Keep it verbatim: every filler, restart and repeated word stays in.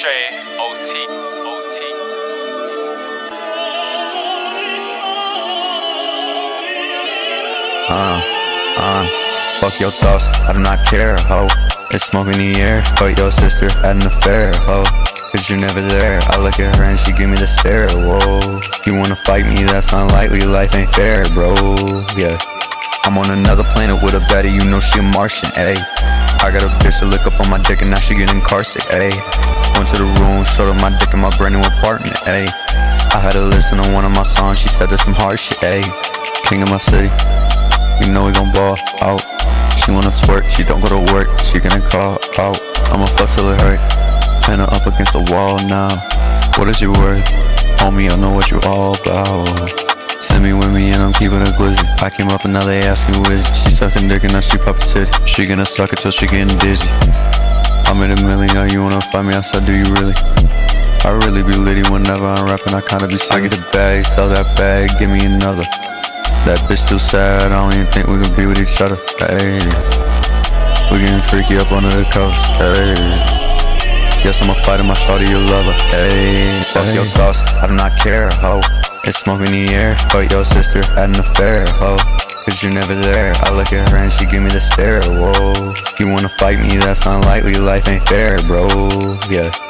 Trey, O T, O T. Uh, uh, fuck your thoughts, I do not care, ho. It's smoke in the air, fuck your sister, had an affair, ho. Cause you're never there, I look at her and she give me the stare, whoa. You wanna fight me, that's unlikely, life ain't fair, bro, yeah. I'm on another planet with a baddie, you know she a Martian, ayy. I got a bitch to lick up on my dick and now she get incarcerated, ayy. Went to the room, showed her my dick and my brand new apartment, ayy. I had her listen to one of my songs, she said there's some hard shit, ayy. King of my city, you know we gon' ball out. She wanna twerk, she don't go to work, she gonna call out. I'ma fuss till it hurt, pin her up against the wall now. What is your worth? Homie, I know what you all about. Send me with me and I'm keeping a glizzy. I came up and now they ask me who is it. She sucking dick and now she poppin' titty. She gonna suck it till she getting dizzy. I made a million, now you wanna fight me? I said, do you really? I really be litty whenever I'm rapping, I kinda be silly. I get the bag, sell that bag, give me another. That bitch too sad, I don't even think we can be with each other. Hey, we getting freaky up under the covers. Hey, guess I'ma fight in my shawty, you love her. Hey, fuck your thoughts, I do not care, ho. It's smoke in the air, fuck your sister, had an affair, ho. Cause you're never there, I look at her and she give me the stare, whoa. You wanna fight me, that's unlikely, life ain't fair, bro, yeah.